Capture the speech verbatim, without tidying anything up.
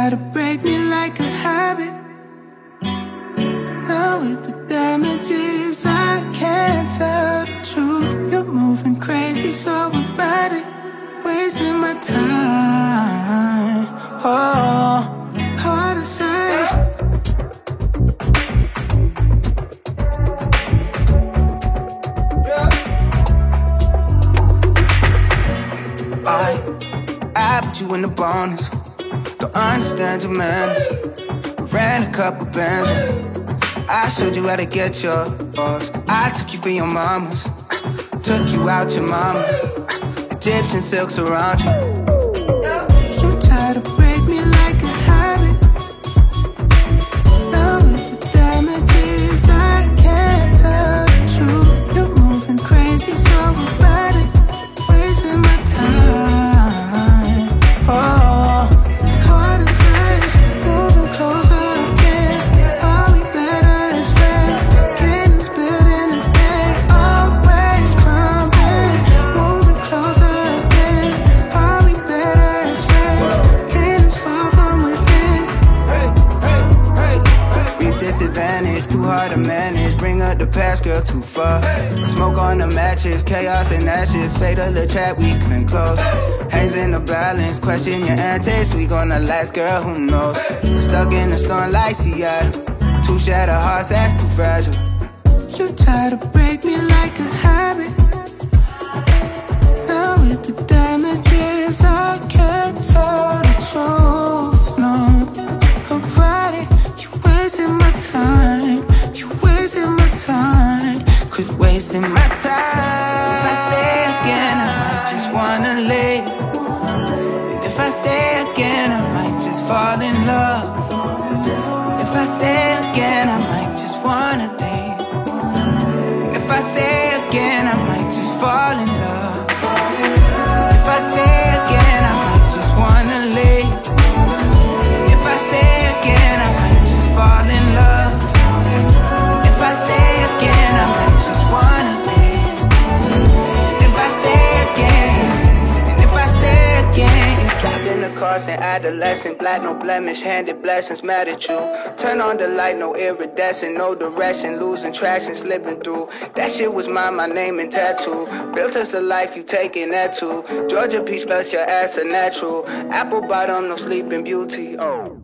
try to break me like a habit. Now with the damages, I can't tell the truth. You're moving crazy, so erratic, wasting my time. Oh, hard to say. I, I put you in the bonus. Don't understand your manners. Ran a couple bands. I showed you how to get yours. I took you for your mamas. Took you out your mama. Egyptian silks around you. You try to break me like a habit. Now with the damages, I can't tell the truth. You're moving crazy, so erratic, wasting my time. Oh, hard to say. Moving closer again. Are we better as friends? Can you split in a day? Always crumbling. Moving closer again. Are we better as friends? Can this fall from within? Hey, hey, hey, hey. Reap disadvantage, too hard to manage. Bring up the past, girl, too far. Smoke on the matches, chaos and ashes. Fatal attract, weak and close. Hangs in the balance, question your antics. We gonna last, girl, who knows? Stuck in the storm like Seattle. Two shattered hearts, that's too fragile. You try to break me like a habit. Now with the damages, I can't tell the truth. No, erratic, you wasting my time. You wasting my time. Quit wasting my time. If I stay again, I might just wanna leave. If I stay again, I might just fall in love. If I stay again, I might just wanna leave. If I stay again, I might just fall in love. If I stay again, I might just wanna leave. If I stay again, I might just fall in love. If I stay again, I might just wanna leave. If I stay again, and if I stay again. Trapped in the car since adolescent, black, no blemish, handed blessings mad at you. Turn on the light, no iridescent, no direction, losing traction, slipping through. That shit was mine, my name and tattoo. Built us a life, you taking that too. Georgia Peach, bless your ass a natural. Apple bottom, no sleeping beauty. Oh.